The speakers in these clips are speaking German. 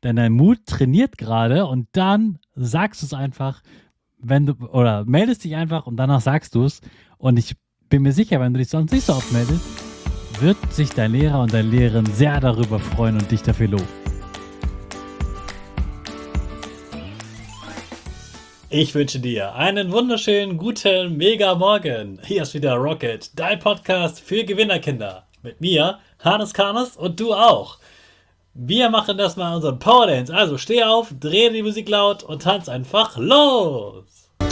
denn dein Mut trainiert gerade und dann sagst du es einfach, oder meldest dich einfach und danach sagst du es. Und ich bin mir sicher, wenn du dich sonst nicht so oft meldest, wird sich dein Lehrer und deine Lehrerin sehr darüber freuen und dich dafür loben. Ich wünsche dir einen wunderschönen, guten, mega Morgen. Hier ist wieder Rocket, dein Podcast für Gewinnerkinder. Mit mir, Hannes Karnes und du auch. Wir machen das mal unseren Power Dance. Also steh auf, dreh die Musik laut und tanz einfach los.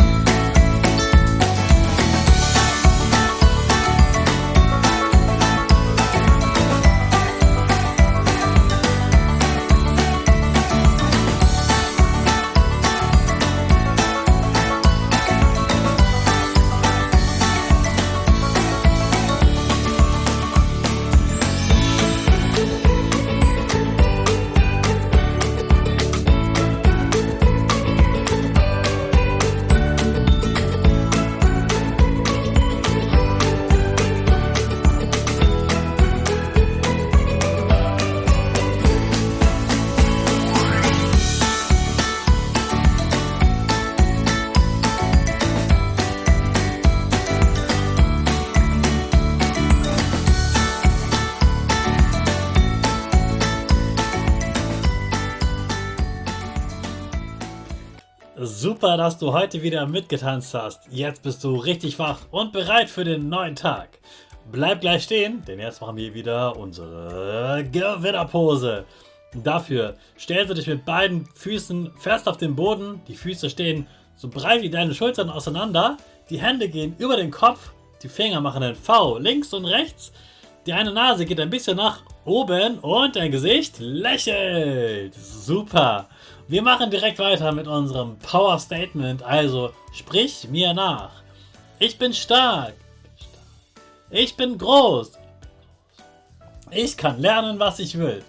Super, dass du heute wieder mitgetanzt hast. Jetzt bist du richtig wach und bereit für den neuen Tag. Bleib gleich stehen, denn jetzt machen wir wieder unsere Gewinnerpose. Dafür stellst du dich mit beiden Füßen fest auf den Boden. Die Füße stehen so breit wie deine Schultern auseinander. Die Hände gehen über den Kopf. Die Finger machen ein V links und rechts. Die eine Nase geht ein bisschen nach oben und dein Gesicht lächelt. Super. Wir machen direkt weiter mit unserem Power Statement. Also sprich mir nach. Ich bin stark. Ich bin groß. Ich kann lernen, was ich will.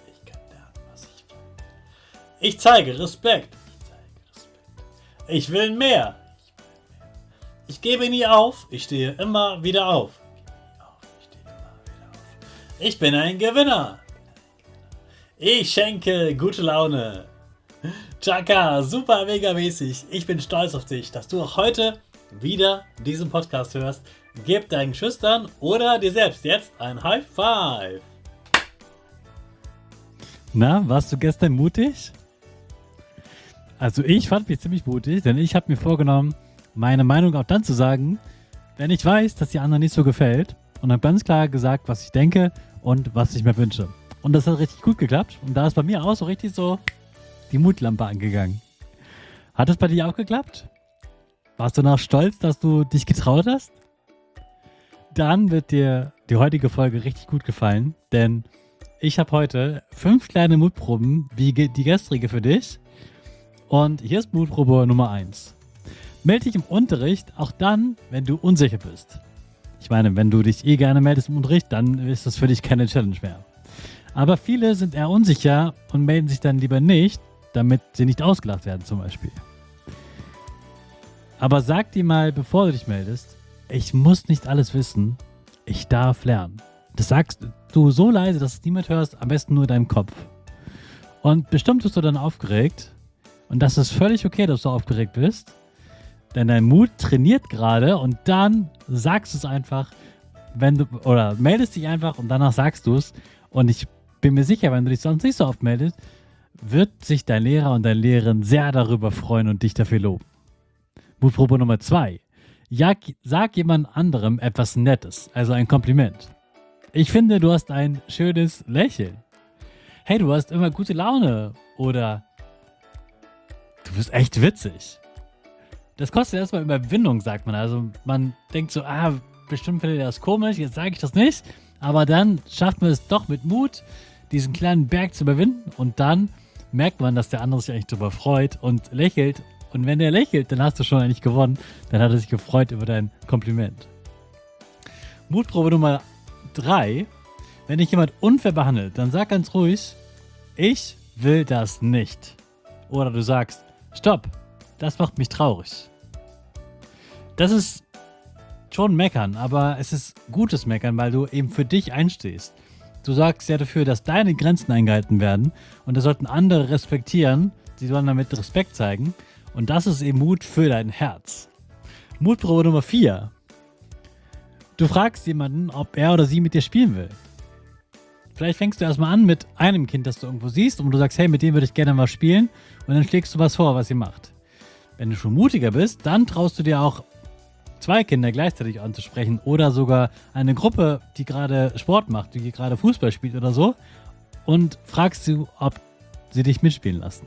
Ich zeige Respekt. Ich will mehr. Ich gebe nie auf. Ich stehe immer wieder auf. Ich bin ein Gewinner. Ich schenke gute Laune. Chaka, super mega mäßig. Ich bin stolz auf dich, dass du auch heute wieder diesen Podcast hörst. Gib deinen Geschwistern oder dir selbst jetzt ein High Five. Na, warst du gestern mutig? Also ich fand mich ziemlich mutig, denn ich habe mir vorgenommen, meine Meinung auch dann zu sagen, wenn ich weiß, dass die anderen nicht so gefällt, und habe ganz klar gesagt, was ich denke und was ich mir wünsche. Und das hat richtig gut geklappt und da ist bei mir auch so richtig so die Mutlampe angegangen. Hat es bei dir auch geklappt? Warst du noch stolz, dass du dich getraut hast? Dann wird dir die heutige Folge richtig gut gefallen, denn ich habe heute 5 kleine Mutproben wie die gestrige für dich. Und hier ist Mutprobe Nummer 1. Melde dich im Unterricht auch dann, wenn du unsicher bist. Ich meine, wenn du dich gerne meldest im Unterricht, dann ist das für dich keine Challenge mehr. Aber viele sind eher unsicher und melden sich dann lieber nicht, damit sie nicht ausgelacht werden zum Beispiel. Aber sag dir mal, bevor du dich meldest, ich muss nicht alles wissen, ich darf lernen. Das sagst du so leise, dass es niemand hörst, am besten nur in deinem Kopf. Und bestimmt bist du dann aufgeregt und das ist völlig okay, dass du aufgeregt bist, denn dein Mut trainiert gerade und dann sagst du es einfach, oder meldest dich einfach und danach sagst du es. Und ich bin mir sicher, wenn du dich sonst nicht so oft meldest, wird sich dein Lehrer und deine Lehrerin sehr darüber freuen und dich dafür loben. Mutprobe Nummer 2. Sag jemand anderem etwas Nettes, also ein Kompliment. Ich finde, du hast ein schönes Lächeln. Hey, du hast immer gute Laune. Oder du bist echt witzig. Das kostet erstmal Überwindung, sagt man. Also man denkt so, bestimmt findet er das komisch, jetzt sage ich das nicht. Aber dann schafft man es doch mit Mut, diesen kleinen Berg zu überwinden und dann merkt man, dass der andere sich eigentlich darüber freut und lächelt. Und wenn der lächelt, dann hast du schon eigentlich gewonnen. Dann hat er sich gefreut über dein Kompliment. Mutprobe Nummer 3. Wenn dich jemand unfair behandelt, dann sag ganz ruhig, ich will das nicht. Oder du sagst, stopp, das macht mich traurig. Das ist schon meckern, aber es ist gutes Meckern, weil du eben für dich einstehst. du sorgst ja dafür, dass deine Grenzen eingehalten werden und das sollten andere respektieren. Sie sollen damit Respekt zeigen und das ist eben Mut für dein Herz. Mutprobe Nummer 4. Du fragst jemanden, ob er oder sie mit dir spielen will. Vielleicht fängst du erstmal an mit einem Kind, das du irgendwo siehst und du sagst, hey, mit dem würde ich gerne mal spielen und dann schlägst du was vor, was ihr macht. Wenn du schon mutiger bist, dann traust du dir auch 2 Kinder gleichzeitig anzusprechen oder sogar eine Gruppe, die gerade Sport macht, die gerade Fußball spielt oder so und fragst du, ob sie dich mitspielen lassen.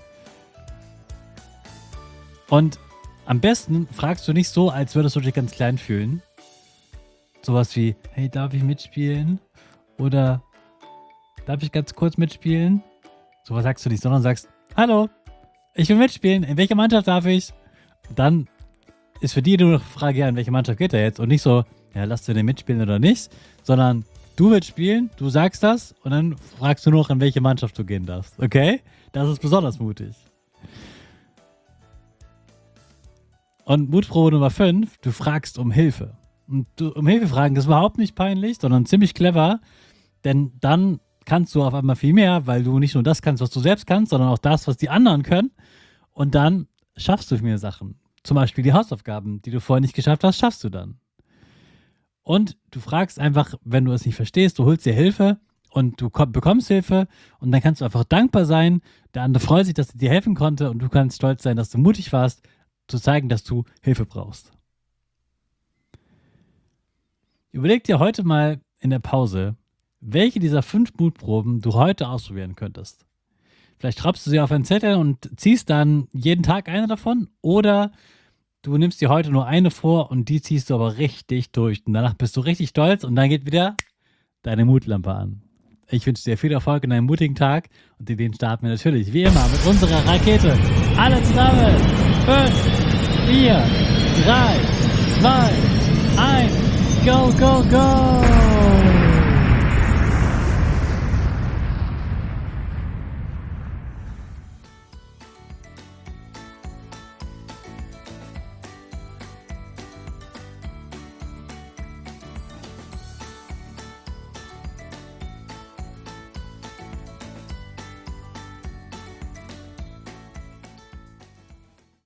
Und am besten fragst du nicht so, als würdest du dich ganz klein fühlen. Sowas wie, hey, darf ich mitspielen? Oder darf ich ganz kurz mitspielen? Sowas sagst du nicht, sondern sagst, hallo, ich will mitspielen, in welcher Mannschaft darf ich? Dann ist für die nur noch die Frage, ja, in welche Mannschaft geht er jetzt? Und nicht so, ja, lass du den mitspielen oder nicht, sondern du willst spielen, du sagst das und dann fragst du nur noch, in welche Mannschaft du gehen darfst. Okay? Das ist besonders mutig. Und Mutprobe Nummer 5, du fragst um Hilfe. Und um Hilfe fragen ist überhaupt nicht peinlich, sondern ziemlich clever, denn dann kannst du auf einmal viel mehr, weil du nicht nur das kannst, was du selbst kannst, sondern auch das, was die anderen können. Und dann schaffst du mehr Sachen. Zum Beispiel die Hausaufgaben, die du vorher nicht geschafft hast, schaffst du dann. Und du fragst einfach, wenn du es nicht verstehst, du holst dir Hilfe und du bekommst Hilfe und dann kannst du einfach dankbar sein. Der andere freut sich, dass er dir helfen konnte und du kannst stolz sein, dass du mutig warst, zu zeigen, dass du Hilfe brauchst. Überleg dir heute mal in der Pause, welche dieser 5 Mutproben du heute ausprobieren könntest. Vielleicht schreibst du sie auf einen Zettel und ziehst dann jeden Tag eine davon oder du nimmst dir heute nur eine vor und die ziehst du aber richtig durch. Und danach bist du richtig stolz und dann geht wieder deine Mutlampe an. Ich wünsche dir viel Erfolg in einem mutigen Tag und den starten wir natürlich wie immer mit unserer Rakete. Alle zusammen. 5, 4, 3, 2, 1. Go, go, go!